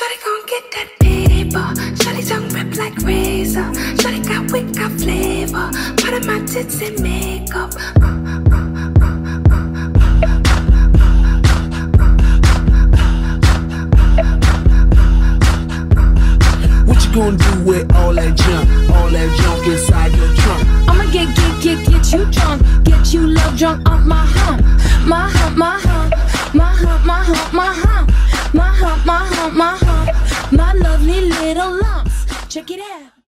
Shawty gon' get that paper. Shawty tongue rip like razor. Shawty got wit, got flavor. Part of my tits and makeup. What you gonna do with all that junk inside your trunk? I'ma get you drunk, get you love drunk off my hump, my hump, my hump, my hump, my hump, my hump, my hump, my hump, my hump, my lovely little lumps. Check it out.